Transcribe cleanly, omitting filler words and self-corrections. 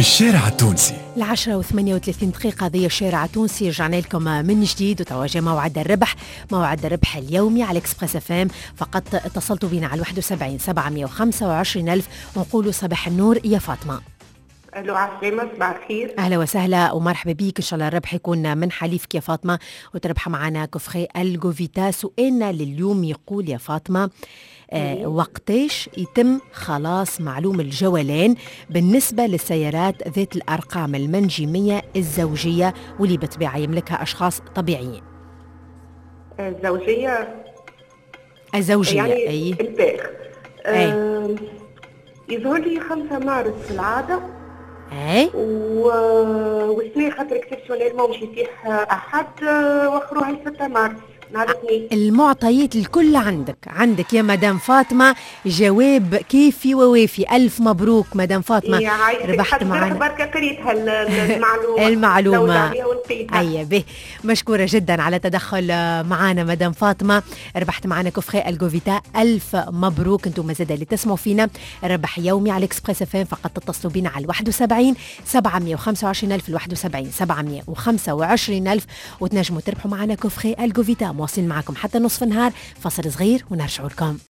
الشارع التونسي 10:38 هذه الشارع التونسي. رجعنا لكم من جديد وتواجه موعد الربح اليومي على اكسبريس اف ام. فقط اتصلتوا بنا على 71 725 ألف ونقولوا صباح النور يا فاطمة. الو عسلامة، صباح الخير. أهلا وسهلا ومرحبا بيك. إن شاء الله الربح يكون من حليفك يا فاطمة وتربح معنا كوفخي الجوفيتا. سؤالنا لليوم يقول يا فاطمة وقتاش يتم خلاص معلوم الجولان بالنسبة للسيارات ذات الأرقام المنجمية الزوجية واللي بالطبيعة يملكها أشخاص طبيعيين؟ الزوجية يعني أي الباخ. يظهر لي 5 مارس في العادة. أي والسنة خاطر اكسبسيونيلمون مش يتيح أحد وخروها 6 مارس نهار الاثنين. المعطيات الكل عندك يا مدام فاطمة. جواب كيفي ووافي. ألف مبروك مدام فاطمة، ربحت معنا. بركة قريتها المعلومة. أي به، مشكورة جدا على تدخل معنا مدام فاطمة. ربحت معنا كوفخي الجوفيتا. ألف مبروك. انتم مازال اللي تسمعوا فينا ربح يومي على اكسبريس اف ام. فقط تتصلوا بنا على 71 725 ألف 71 725 ألف وتنجموا تربحوا معنا كوفخي الجوفيتا. مواصلين معكم حتى نصف النهار. فصل صغير ونرجعوا لكم.